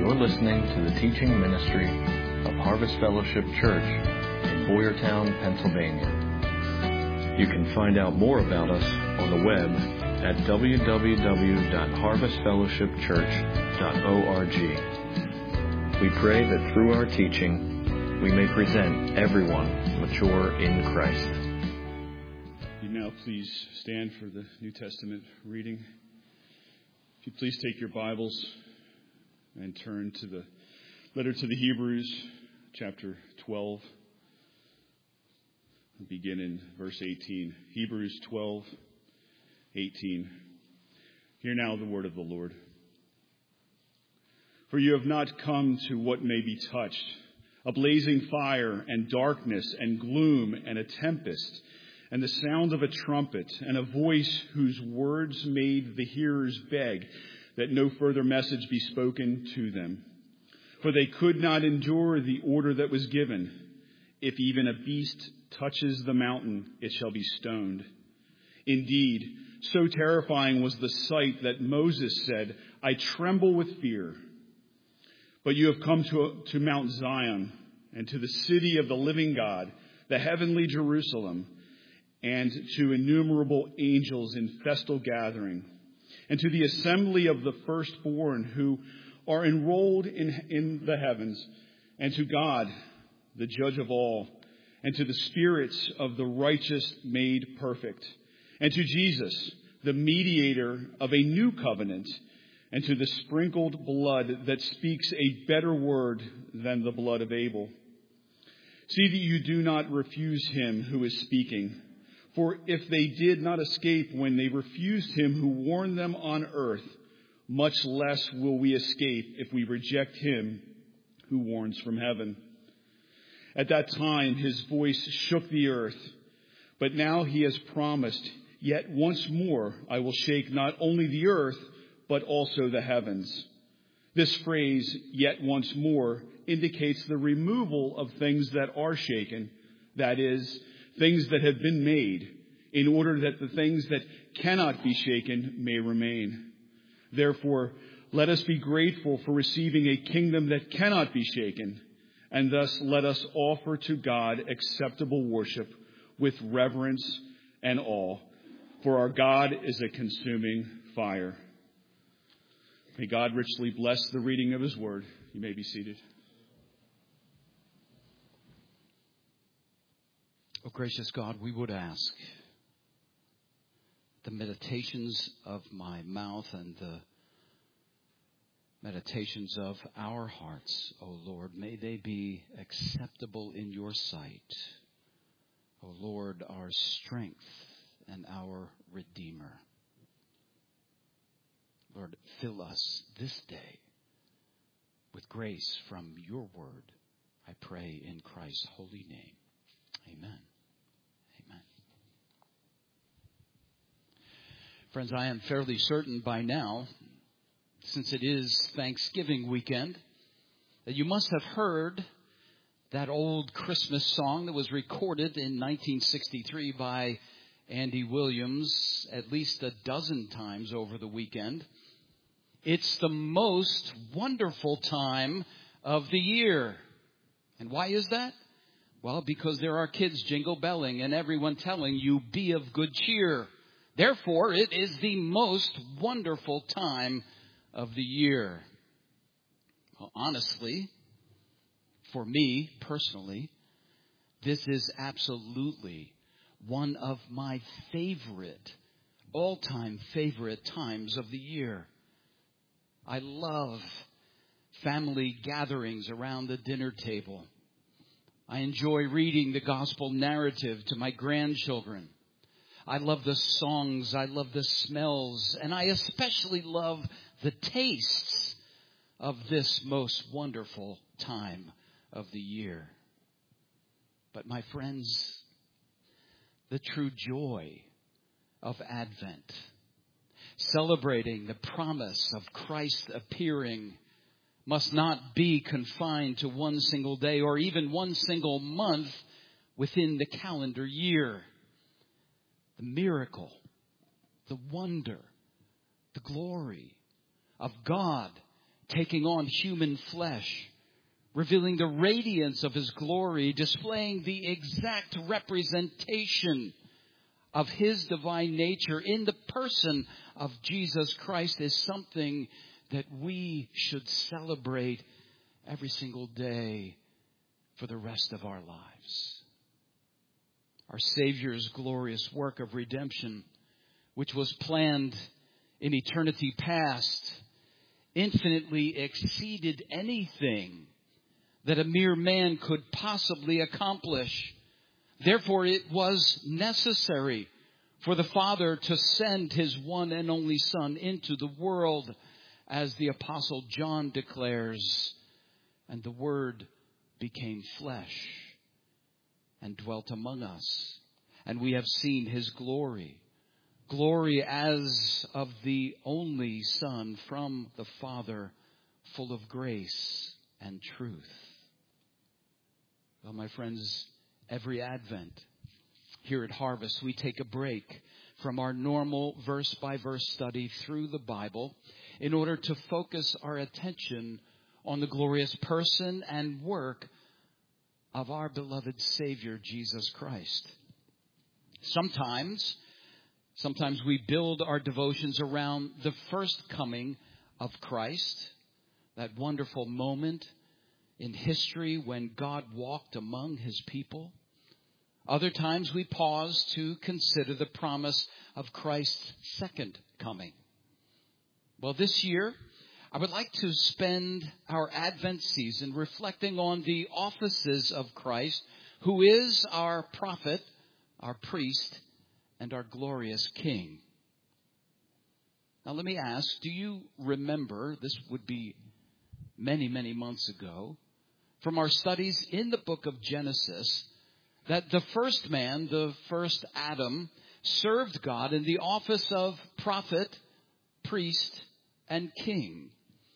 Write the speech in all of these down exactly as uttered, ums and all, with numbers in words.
You're listening to the teaching ministry of Harvest Fellowship Church in Boyertown, Pennsylvania. You can find out more about us on the web at w w w dot harvest fellowship church dot org. We pray that through our teaching, we may present everyone mature in Christ. You now please stand for the New Testament reading. If you please take your Bibles and turn to the letter to the Hebrews, chapter twelve. We'll begin in verse eighteen. Hebrews twelve, eighteen. Hear now the word of the Lord. For you have not come to what may be touched, a blazing fire and darkness and gloom and a tempest, and the sound of a trumpet, and a voice whose words made the hearers beg that no further message be spoken to them. For they could not endure the order that was given. If even a beast touches the mountain, it shall be stoned. Indeed, so terrifying was the sight that Moses said, I tremble with fear. But you have come to, to Mount Zion, and to the city of the living God, the heavenly Jerusalem, and to innumerable angels in festal gathering, and to the assembly of the firstborn who are enrolled in, in the heavens, and to God, the judge of all, and to the spirits of the righteous made perfect, and to Jesus, the mediator of a new covenant, and to the sprinkled blood that speaks a better word than the blood of Abel. See that you do not refuse him who is speaking. For if they did not escape when they refused him who warned them on earth, much less will we escape if we reject him who warns from heaven. At that time his voice shook the earth, but now he has promised, yet once more I will shake not only the earth, but also the heavens. This phrase, yet once more, indicates the removal of things that are shaken, that is, things that have been made, in order that the things that cannot be shaken may remain. Therefore, let us be grateful for receiving a kingdom that cannot be shaken, and thus let us offer to God acceptable worship with reverence and awe, for our God is a consuming fire. May God richly bless the reading of his word. You may be seated. Oh, gracious God, we would ask the meditations of my mouth and the meditations of our hearts, O Lord, may they be acceptable in your sight. O Lord, our strength and our Redeemer. Lord, fill us this day with grace from your word. I pray in Christ's holy name. Amen. Amen. Friends, I am fairly certain by now, since it is Thanksgiving weekend, that you must have heard that old Christmas song that was recorded in nineteen sixty-three by Andy Williams at least a dozen times over the weekend. It's the most wonderful time of the year. And why is that? Well, because there are kids jingle belling and everyone telling you be of good cheer. Therefore, it is the most wonderful time of the year. Well, honestly, for me personally, this is absolutely one of my favorite, all-time favorite times of the year. I love family gatherings around the dinner table. I enjoy reading the gospel narrative to my grandchildren. I love the songs. I love the smells. And I especially love the tastes of this most wonderful time of the year. But my friends, the true joy of Advent, celebrating the promise of Christ appearing, must not be confined to one single day or even one single month within the calendar year. The miracle, the wonder, the glory of God taking on human flesh, revealing the radiance of his glory, displaying the exact representation of his divine nature in the person of Jesus Christ is something that we should celebrate every single day for the rest of our lives. Our Savior's glorious work of redemption, which was planned in eternity past, infinitely exceeded anything that a mere man could possibly accomplish. Therefore, it was necessary for the Father to send his one and only Son into the world, as the Apostle John declares, and the Word became flesh and dwelt among us, and we have seen his glory, glory as of the only Son from the Father, full of grace and truth. Well, my friends, every Advent here at Harvest, we take a break from our normal verse-by-verse study through the Bible in order to focus our attention on the glorious person and work of our beloved Savior, Jesus Christ. Sometimes, sometimes we build our devotions around the first coming of Christ, that wonderful moment in history when God walked among his people. Other times we pause to consider the promise of Christ's second coming. Well, this year, I would like to spend our Advent season reflecting on the offices of Christ, who is our prophet, our priest, and our glorious King. Now, let me ask, do you remember, this would be many, many months ago, from our studies in the book of Genesis, that the first man, the first Adam, served God in the office of prophet, priest, and king.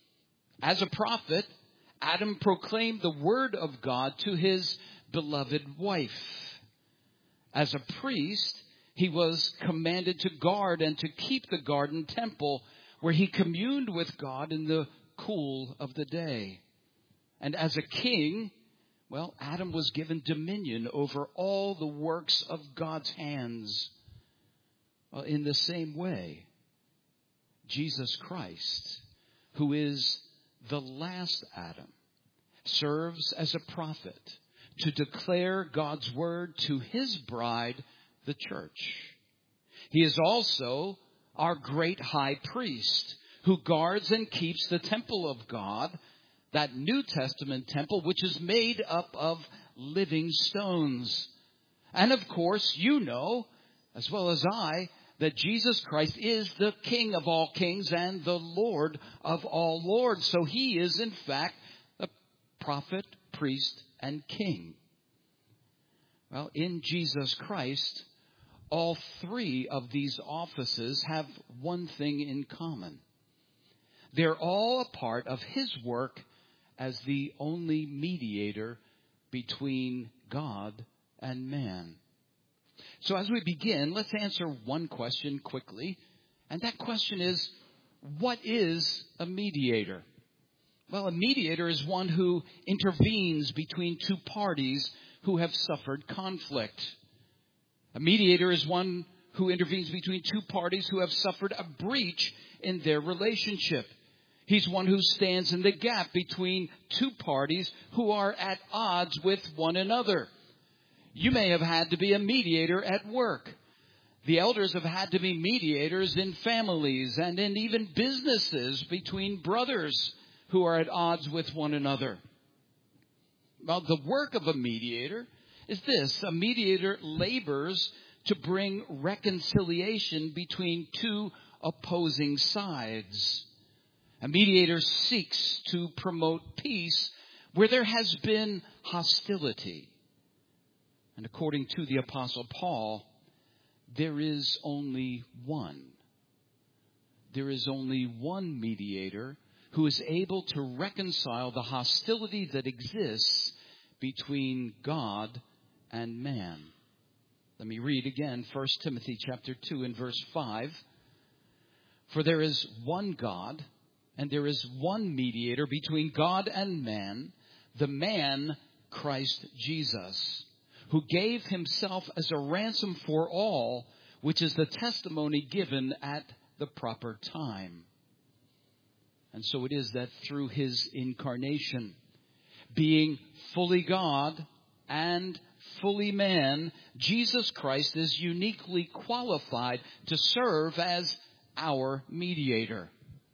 As a prophet, Adam proclaimed the word of God to his beloved wife. As a priest, he was commanded to guard and to keep the garden temple where he communed with God in the cool of the day. And as a king, well, Adam was given dominion over all the works of God's hands. Well, in the same way, Jesus Christ, who is the last Adam, serves as a prophet to declare God's word to his bride, the church. He is also our great high priest who guards and keeps the temple of God, that New Testament temple, which is made up of living stones. And of course, you know, as well as I, that Jesus Christ is the King of all kings and the Lord of all lords. So he is, in fact, a prophet, priest, and king. Well, in Jesus Christ, all three of these offices have one thing in common. They're all a part of his work as the only mediator between God and man. So as we begin, let's answer one question quickly. And that question is, what is a mediator? Well, a mediator is one who intervenes between two parties who have suffered conflict. A mediator is one who intervenes between two parties who have suffered a breach in their relationship. He's one who stands in the gap between two parties who are at odds with one another. You may have had to be a mediator at work. The elders have had to be mediators in families and in even businesses between brothers who are at odds with one another. Well, the work of a mediator is this. A mediator labors to bring reconciliation between two opposing sides. A mediator seeks to promote peace where there has been hostility. And according to the Apostle Paul, there is only one. There is only one mediator who is able to reconcile the hostility that exists between God and man. Let me read again, First Timothy chapter two and verse five. For there is one God And there is one mediator between God and man, the man Christ Jesus, who gave himself as a ransom for all, which is the testimony given at the proper time. And so it is that through his incarnation, being fully God and fully man, Jesus Christ is uniquely qualified to serve as our mediator.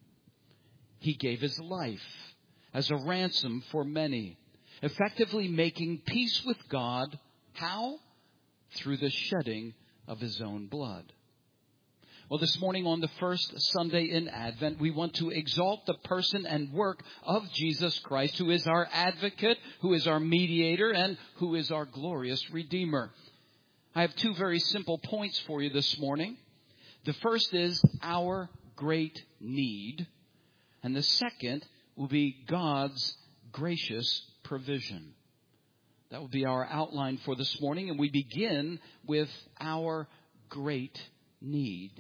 He gave his life as a ransom for many, effectively making peace with God. How? Through the shedding of his own blood. Well, this morning on the first Sunday in Advent, we want to exalt the person and work of Jesus Christ, who is our advocate, who is our mediator, and who is our glorious Redeemer. I have two very simple points for you this morning. The first is our great need, and the second will be God's gracious provision. That will be our outline for this morning, and we begin with our great need.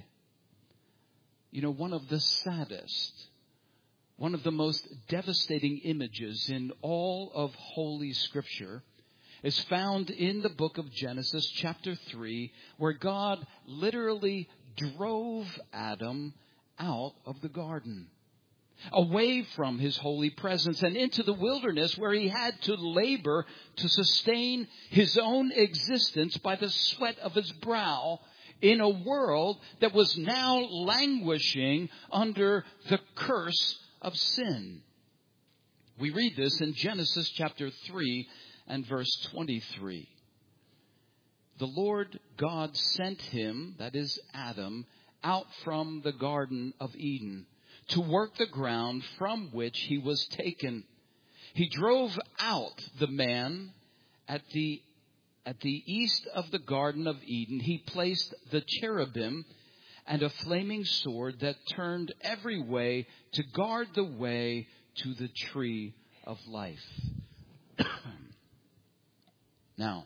You know, one of the saddest, one of the most devastating images in all of Holy Scripture is found in the book of Genesis chapter three, where God literally drove Adam out of the garden, away from his holy presence and into the wilderness, where he had to labor to sustain his own existence by the sweat of his brow in a world that was now languishing under the curse of sin. We read this in Genesis chapter three and verse twenty-three. The Lord God sent him, that is Adam, out from the Garden of Eden to work the ground from which he was taken. He drove out the man at the At the east of the Garden of Eden. He placed the cherubim and a flaming sword that turned every way to guard the way to the tree of life. Now,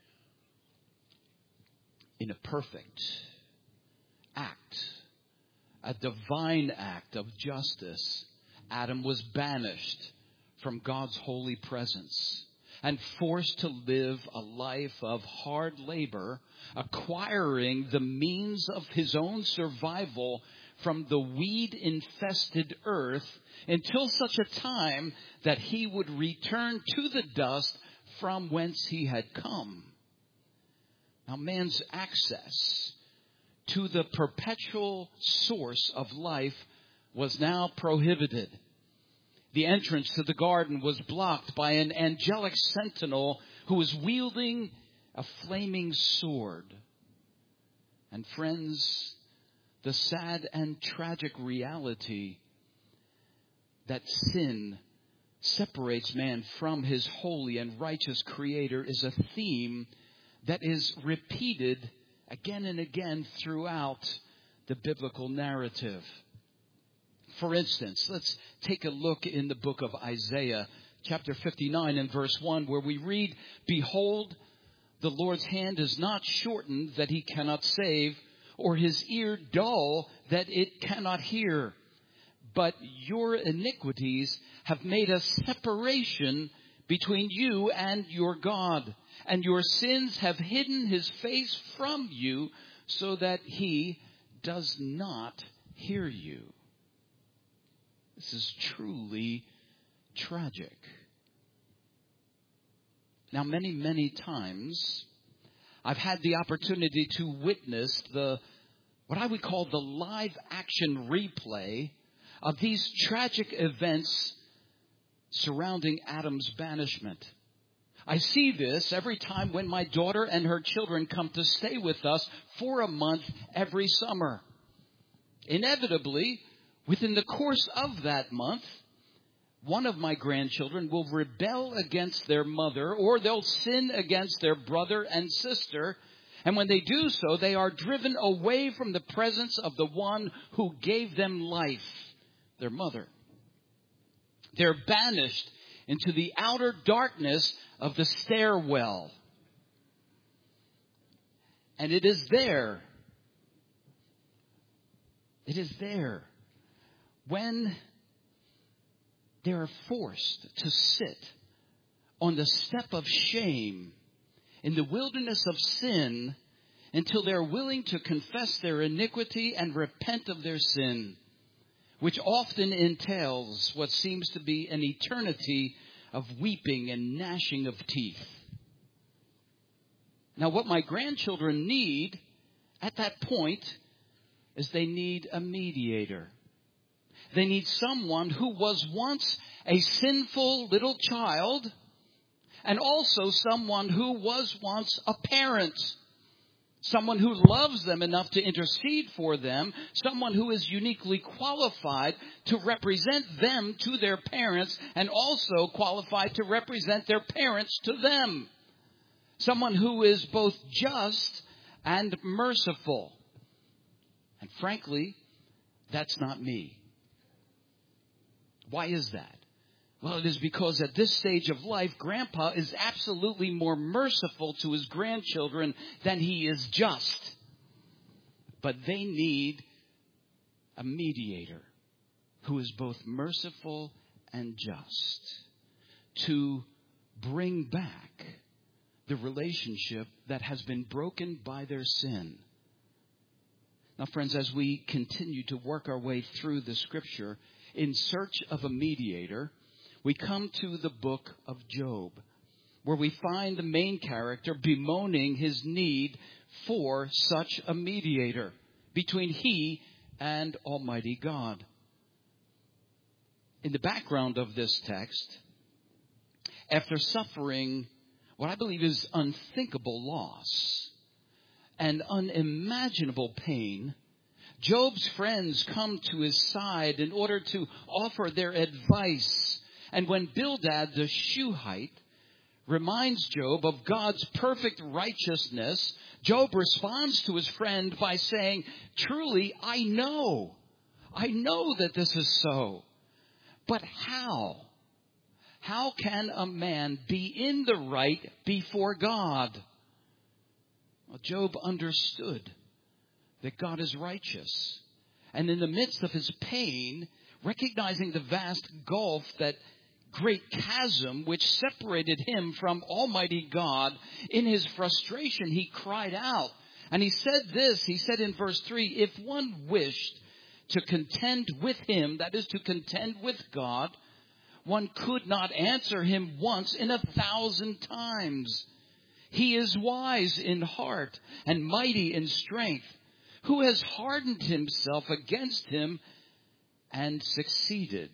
in a perfect act, a divine act of justice, Adam was banished from God's holy presence and forced to live a life of hard labor, acquiring the means of his own survival from the weed-infested earth until such a time that he would return to the dust from whence he had come. Now, man's access to the perpetual source of life was now prohibited. The entrance to the garden was blocked by an angelic sentinel who was wielding a flaming sword. And friends, the sad and tragic reality that sin separates man from his holy and righteous Creator is a theme that is repeated again and again throughout the biblical narrative. For instance, let's take a look in the book of Isaiah, chapter fifty-nine and verse one, where we read, "Behold, the Lord's hand is not shortened that he cannot save, or his ear dull that it cannot hear. But your iniquities have made a separation between you and your God, and your sins have hidden his face from you so that he does not hear you." This is truly tragic. Now, many, many times, I've had the opportunity to witness the, what I would call the live action replay of these tragic events surrounding Adam's banishment. I see this every time when my daughter and her children come to stay with us for a month every summer. Inevitably, within the course of that month, one of my grandchildren will rebel against their mother, or they'll sin against their brother and sister. And when they do so, they are driven away from the presence of the one who gave them life, their mother. They're banished into the outer darkness of the stairwell. And it is there, it is there, when they are forced to sit on the step of shame in the wilderness of sin until they're willing to confess their iniquity and repent of their sin, which often entails what seems to be an eternity of weeping and gnashing of teeth. Now, what my grandchildren need at that point is they need a mediator. They need someone who was once a sinful little child, and also someone who was once a parent. Someone who loves them enough to intercede for them. Someone who is uniquely qualified to represent them to their parents, and also qualified to represent their parents to them. Someone who is both just and merciful. And frankly, that's not me. Why is that? Well, it is because at this stage of life, Grandpa is absolutely more merciful to his grandchildren than he is just. But they need a mediator who is both merciful and just to bring back the relationship that has been broken by their sin. Now, friends, as we continue to work our way through the Scripture in search of a mediator, we come to the book of Job, where we find the main character bemoaning his need for such a mediator between he and Almighty God. In the background of this text, after suffering what I believe is unthinkable loss and unimaginable pain, Job's friends come to his side in order to offer their advice. And when Bildad the Shuhite reminds Job of God's perfect righteousness, Job responds to his friend by saying, "Truly, I know. I know that this is so. But how? How can a man be in the right before God?" Well, Job understood that God is righteous. And in the midst of his pain, recognizing the vast gulf, that great chasm which separated him from Almighty God, in his frustration he cried out. And he said this, he said in verse three, "If one wished to contend with him," that is to contend with God, "one could not answer him once in a thousand times. He is wise in heart and mighty in strength. Who has hardened himself against him and succeeded?"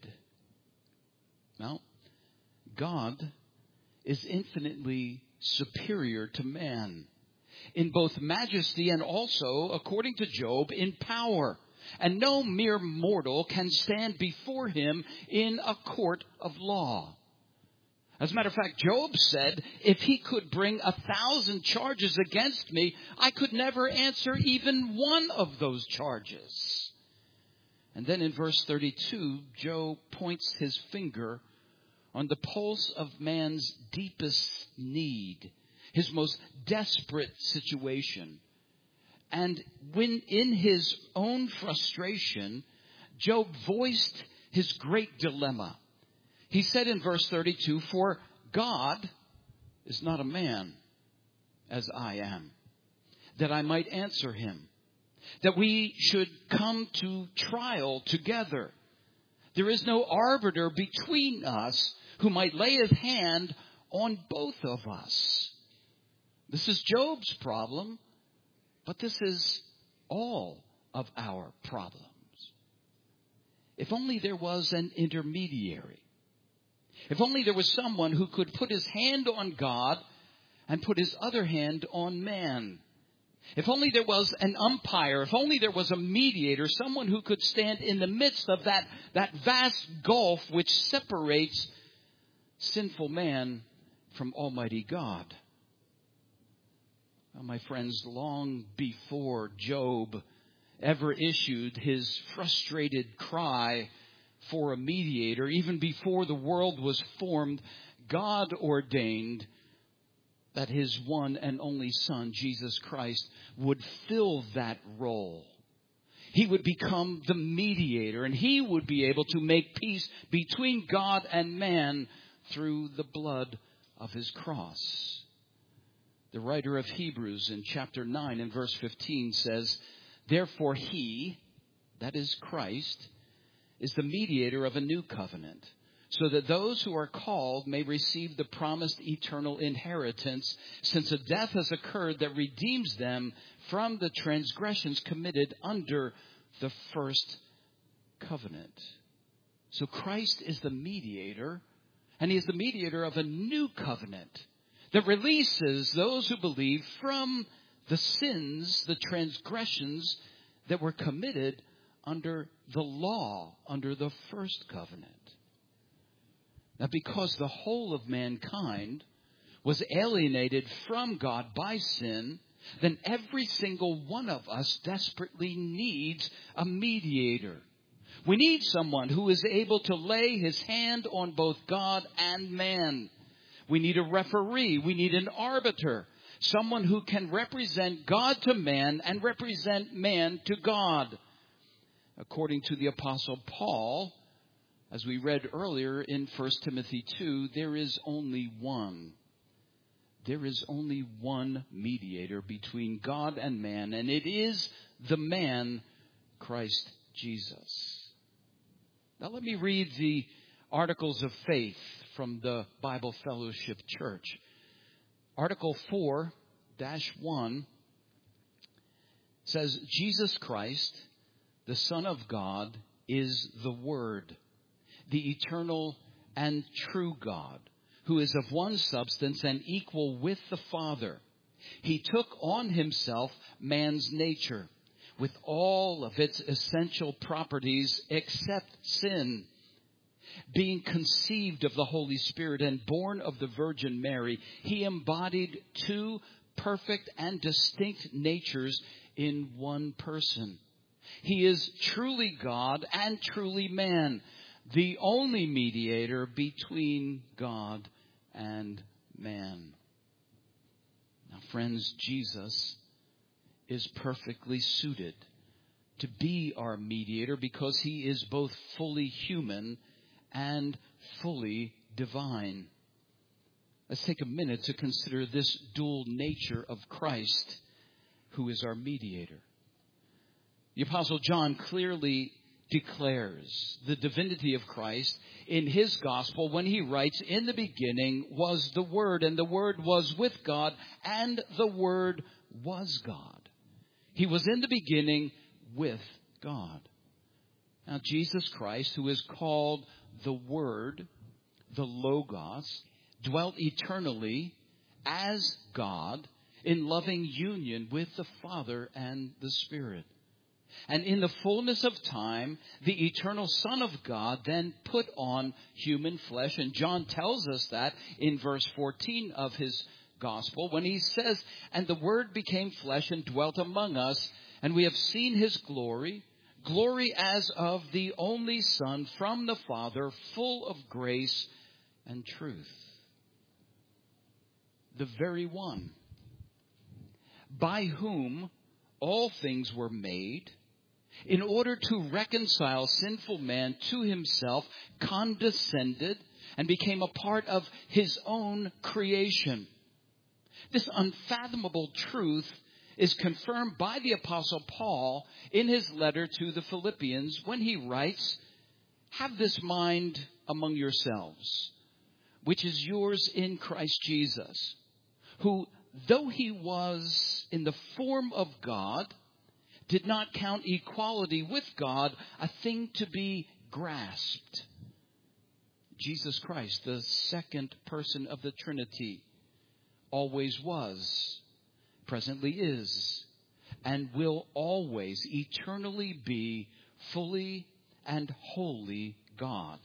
Now, God is infinitely superior to man in both majesty and also, according to Job, in power. And no mere mortal can stand before him in a court of law. As a matter of fact, Job said, if he could bring a thousand charges against me, I could never answer even one of those charges. And then in verse thirty-two, Job points his finger on the pulse of man's deepest need, his most desperate situation. And when in his own frustration, Job voiced his great dilemma. He said in verse thirty-two, "For God is not a man as I am, that I might answer him, that we should come to trial together. There is no arbiter between us who might lay his hand on both of us." This is Job's problem, but this is all of our problems. If only there was an intermediary. If only there was someone who could put his hand on God and put his other hand on man. If only there was an umpire, if only there was a mediator, someone who could stand in the midst of that, that vast gulf which separates sinful man from Almighty God. Well, my friends, long before Job ever issued his frustrated cry for a mediator, even before the world was formed, God ordained that his one and only Son, Jesus Christ, would fill that role. He would become the mediator, and he would be able to make peace between God and man through the blood of his cross. The writer of Hebrews in chapter nine and verse fifteen says, "Therefore he," that is Christ, "is the mediator of a new covenant, so that those who are called may receive the promised eternal inheritance, since a death has occurred that redeems them from the transgressions committed under the first covenant." So Christ is the mediator, and he is the mediator of a new covenant that releases those who believe from the sins, the transgressions that were committed under the law, under the first covenant. Now, because the whole of mankind was alienated from God by sin, then every single one of us desperately needs a mediator. We need someone who is able to lay his hand on both God and man. We need a referee. We need an arbiter. Someone who can represent God to man and represent man to God. According to the Apostle Paul, as we read earlier in First Timothy two, there is only one. There is only one mediator between God and man, and it is the man, Christ Jesus. Now let me read the Articles of Faith from the Bible Fellowship Church. Article four dash one says, "Jesus Christ, the Son of God, is the Word, the eternal and true God, who is of one substance and equal with the Father. He took on himself man's nature, with all of its essential properties except sin. Being conceived of the Holy Spirit and born of the Virgin Mary, he embodied two perfect and distinct natures in one person. He is truly God and truly man, the only mediator between God and man." Now, friends, Jesus is perfectly suited to be our mediator because he is both fully human and fully divine. Let's take a minute to consider this dual nature of Christ, who is our mediator. The Apostle John clearly declares the divinity of Christ in his gospel when he writes, "In the beginning was the Word, and the Word was with God, and the Word was God." He was in the beginning with God. Now, Jesus Christ, who is called the Word, the Logos, dwelt eternally as God in loving union with the Father and the Spirit. And in the fullness of time, the eternal Son of God then put on human flesh. And John tells us that in verse fourteen of his gospel when he says, "And the Word became flesh and dwelt among us, and we have seen his glory, glory as of the only Son from the Father, full of grace and truth." The very one by whom all things were made, in order to reconcile sinful man to himself, condescended and became a part of his own creation. This unfathomable truth is confirmed by the Apostle Paul in his letter to the Philippians when he writes, "Have this mind among yourselves, which is yours in Christ Jesus, who, though he was in the form of God, did not count equality with God a thing to be grasped." Jesus Christ, the second person of the Trinity, always was, presently is, and will always eternally be fully and wholly God.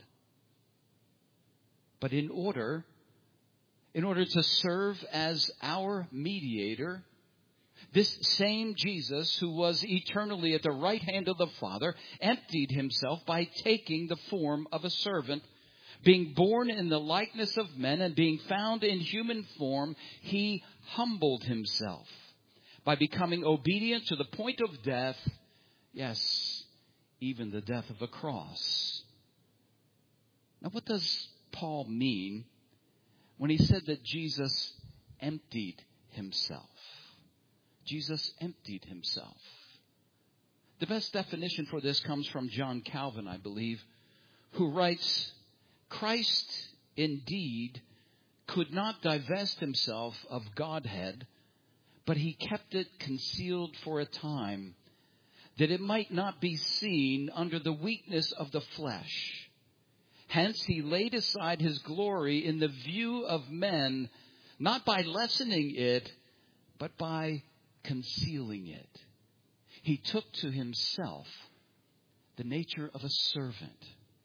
But in order, in order to serve as our mediator, this same Jesus, who was eternally at the right hand of the Father, emptied himself by taking the form of a servant. Being born in the likeness of men and being found in human form, he humbled himself by becoming obedient to the point of death, Yes, even the death of a cross. Now, what does Paul mean when he said that Jesus emptied himself? Jesus emptied himself. The best definition for this comes from John Calvin, I believe, who writes, Christ indeed could not divest himself of Godhead, but he kept it concealed for a time, that it might not be seen under the weakness of the flesh. Hence he laid aside his glory in the view of men, not by lessening it, but by concealing it. He took to himself the nature of a servant.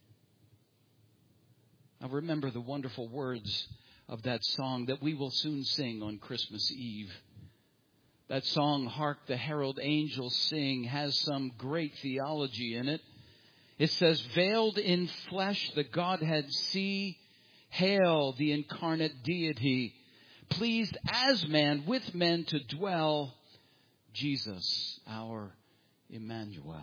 Now remember the wonderful words of that song that we will soon sing on Christmas Eve. That song, Hark the Herald Angels Sing, has some great theology in it. It says, veiled in flesh the Godhead see, hail the incarnate deity, pleased as man with men to dwell, Jesus our Emmanuel.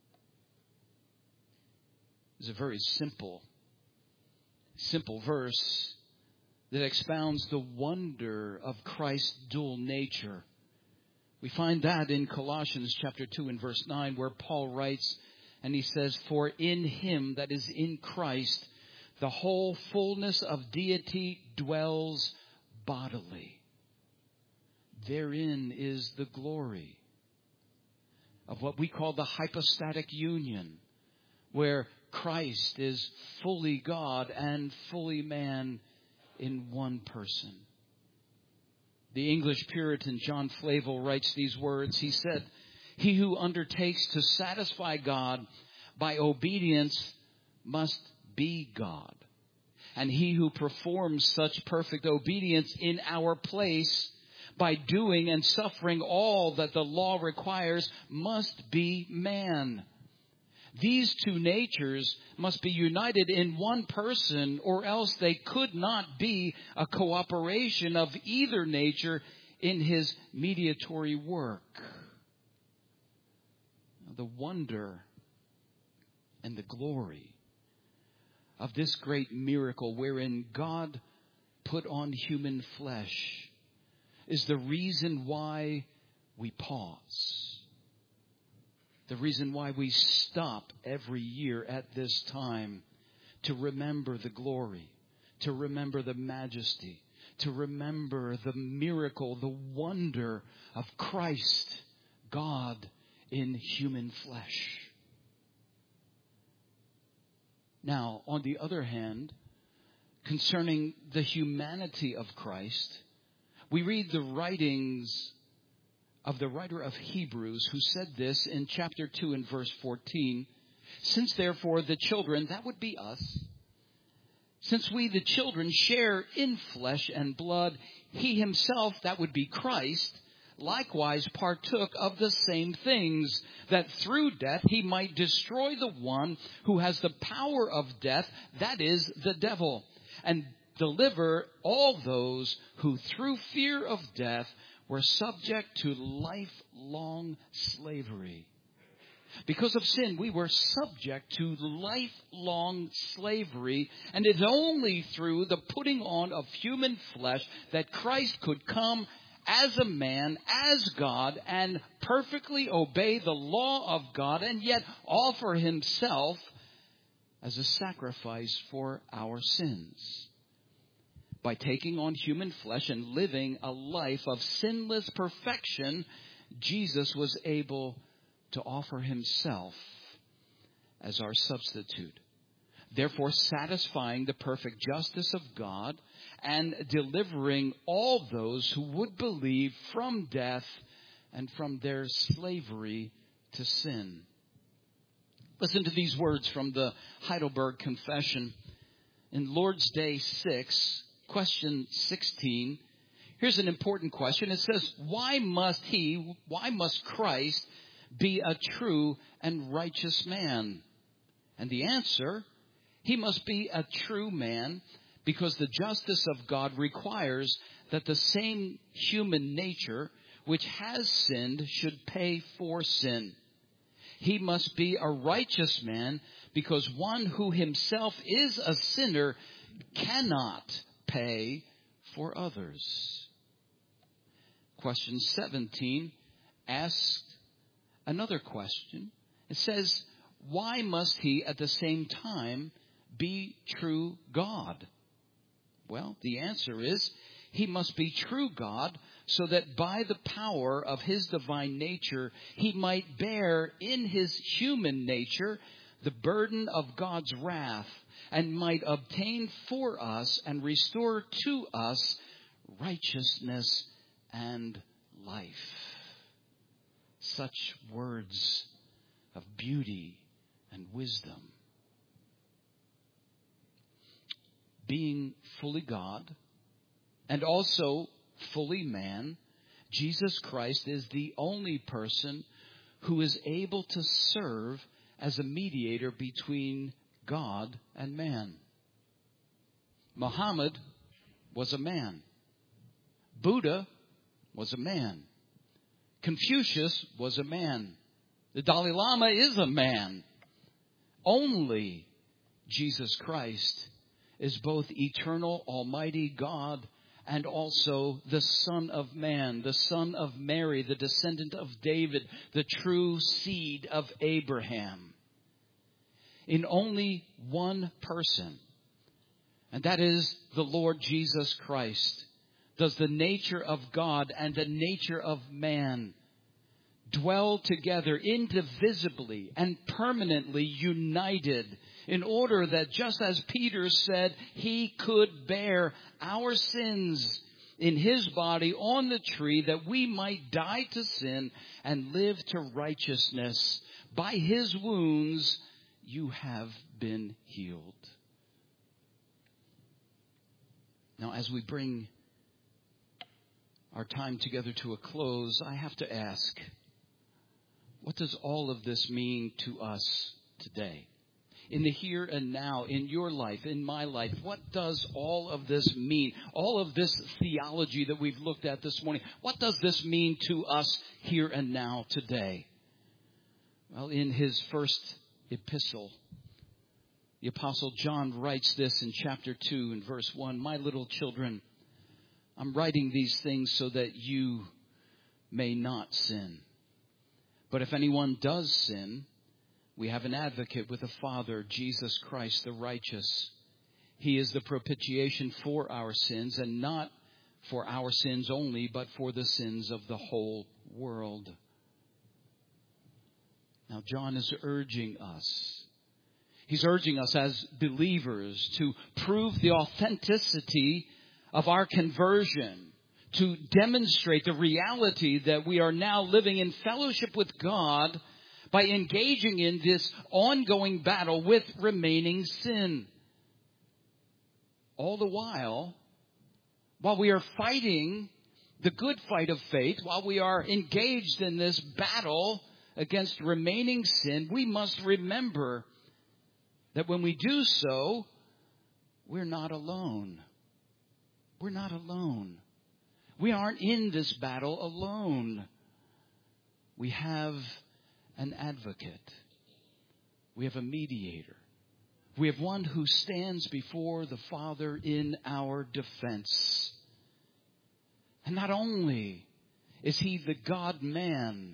It's a very simple, simple verse that expounds the wonder of Christ's dual nature. We find that in Colossians chapter two and verse nine, where Paul writes, and he says, for in him, that is in Christ, the whole fullness of deity dwells bodily. Therein is the glory of what we call the hypostatic union, where Christ is fully God and fully man in one person. The English Puritan John Flavel writes these words. He said, he who undertakes to satisfy God by obedience must be God. And he who performs such perfect obedience in our place by doing and suffering all that the law requires must be man. These two natures must be united in one person, or else they could not be a cooperation of either nature in his mediatory work. The wonder and the glory of this great miracle wherein God put on human flesh is the reason why we pause. The reason why we stop every year at this time to remember the glory, to remember the majesty, to remember the miracle, the wonder of Christ, God in human flesh. Now, on the other hand, concerning the humanity of Christ, we read the writings of the writer of Hebrews, who said this in chapter two and verse fourteen. Since therefore the children, that would be us, since we the children share in flesh and blood, he himself, that would be Christ, likewise partook of the same things, that through death he might destroy the one who has the power of death, that is, the devil, and deliver all those who through fear of death were subject to lifelong slavery. Because of sin, we were subject to lifelong slavery, and it's only through the putting on of human flesh that Christ could come as a man, as God, and perfectly obey the law of God, and yet offer himself as a sacrifice for our sins. By taking on human flesh and living a life of sinless perfection, Jesus was able to offer himself as our substitute, therefore satisfying the perfect justice of God and delivering all those who would believe from death and from their slavery to sin. Listen to these words from the Heidelberg Confession. In Lord's Day six, question sixteen, here's an important question. It says, why must he, why must Christ be a true and righteous man? And the answer, he must be a true man because the justice of God requires that the same human nature which has sinned should pay for sin. he must be a righteous man, because one who himself is a sinner cannot pay for others. Question seventeen asks another question. It says, why must he at the same time be true God? Well, the answer is, he must be true God so that by the power of his divine nature, he might bear in his human nature the burden of God's wrath and might obtain for us and restore to us righteousness and life. Such words of beauty and wisdom. Being fully God and also fully man, Jesus Christ is the only person who is able to serve as a mediator between God and man. Muhammad was a man. Buddha was a man. Confucius was a man. The Dalai Lama is a man. Only Jesus Christ is both eternal, almighty God and also the Son of Man, the Son of Mary, the descendant of David, the true seed of Abraham. In only one person, and that is the Lord Jesus Christ, does the nature of God and the nature of man dwell together indivisibly and permanently united, in order that just as Peter said, he could bear our sins in his body on the tree, that we might die to sin and live to righteousness. By his wounds you have been healed. Now, as we bring our time together to a close, I have to ask, what does all of this mean to us today? In the here and now, in your life, in my life, what does all of this mean? All of this theology that we've looked at this morning, what does this mean to us here and now today? Well, in his first epistle, the Apostle John writes this in chapter two and verse one, "My little children, I'm writing these things so that you may not sin. But if anyone does sin, we have an advocate with the Father, Jesus Christ the righteous. He is the propitiation for our sins, and not for our sins only, but for the sins of the whole world." Now, John is urging us. He's urging us as believers to prove the authenticity of our conversion, to demonstrate the reality that we are now living in fellowship with God by engaging in this ongoing battle with remaining sin. All the while, while we are fighting the good fight of faith, while we are engaged in this battle against remaining sin, we must remember that when we do so, we're not alone. We're not alone. We aren't in this battle alone. We have an advocate. We have a mediator. We have one who stands before the Father in our defense. And not only is he the God-man,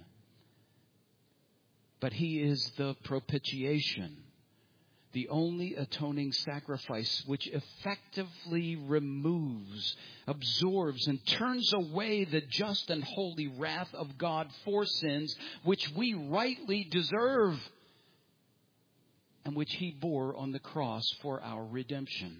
but he is the propitiation, the only atoning sacrifice which effectively removes, absorbs, and turns away the just and holy wrath of God for sins which we rightly deserve, and which he bore on the cross for our redemption.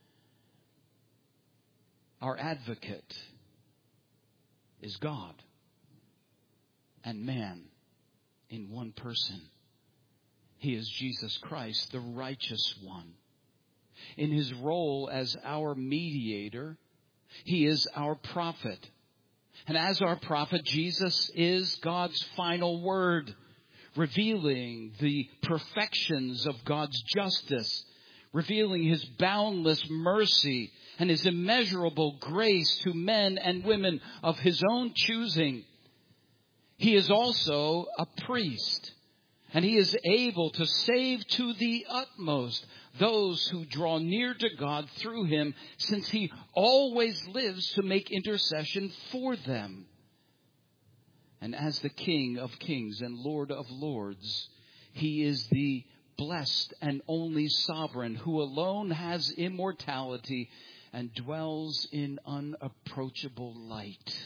Our advocate is God and man in one person. He is Jesus Christ, the righteous one. In his role as our mediator, he is our prophet. And as our prophet, Jesus is God's final word, revealing the perfections of God's justice, revealing his boundless mercy and his immeasurable grace to men and women of his own choosing. He is also a priest. And he is able to save to the utmost those who draw near to God through him, since he always lives to make intercession for them. And as the King of kings and Lord of lords, he is the blessed and only sovereign who alone has immortality and dwells in unapproachable light.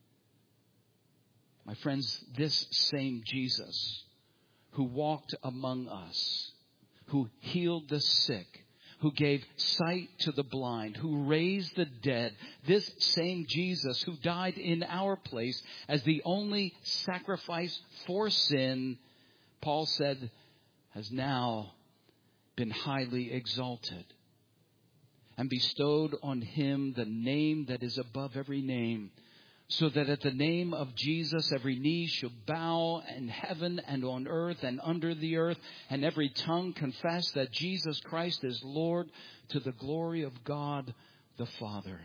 My friends, this same Jesus who walked among us, who healed the sick, who gave sight to the blind, who raised the dead, this same Jesus who died in our place as the only sacrifice for sin, Paul said, has now been highly exalted and bestowed on him the name that is above every name, so that at the name of Jesus every knee shall bow in heaven and on earth and under the earth, and every tongue confess that Jesus Christ is Lord, to the glory of God the Father.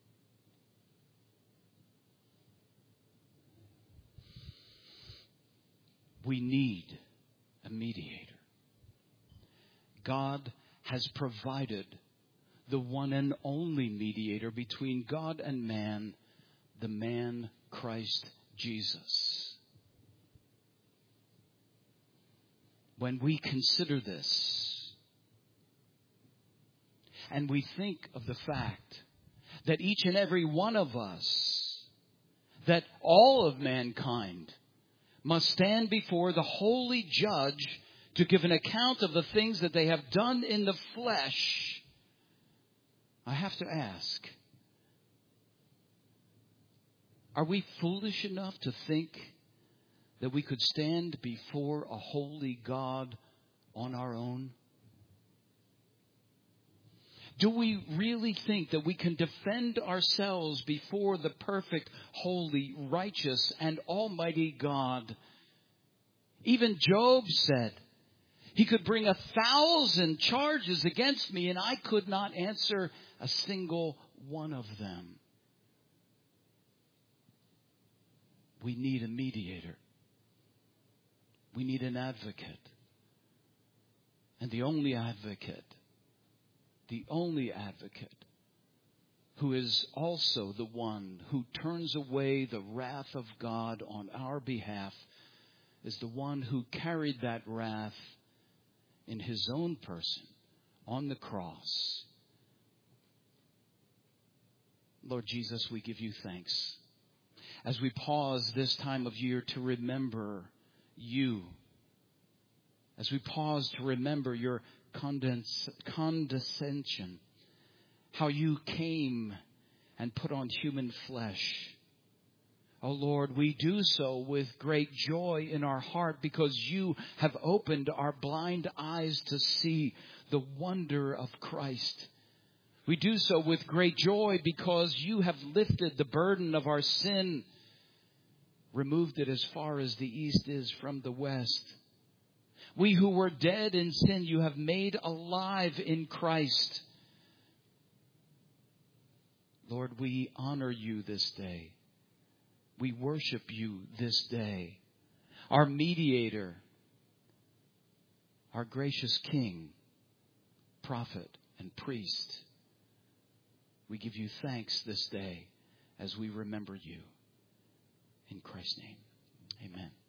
We need a mediator. God has provided the one and only mediator between God and man, the man Christ Jesus. When we consider this, and we think of the fact that each and every one of us, that all of mankind must stand before the holy judge to give an account of the things that they have done in the flesh, I have to ask, are we foolish enough to think that we could stand before a holy God on our own? Do we really think that we can defend ourselves before the perfect, holy, righteous, and almighty God? Even Job said, he could bring a thousand charges against me, and I could not answer a single one of them. We need a mediator. We need an advocate. And the only advocate, the only advocate who is also the one who turns away the wrath of God on our behalf is the one who carried that wrath in his own person on the cross. Lord Jesus, we give you thanks as we pause this time of year to remember you, as we pause to remember your condens- condescension, how you came and put on human flesh. Oh Lord, we do so with great joy in our heart because you have opened our blind eyes to see the wonder of Christ. We do so with great joy because you have lifted the burden of our sin, removed it as far as the east is from the west. We who were dead in sin, you have made alive in Christ. Lord, we honor you this day. We worship you this day. Our mediator, our gracious King, prophet, and priest. We give you thanks this day as we remember you. In Christ's name, amen.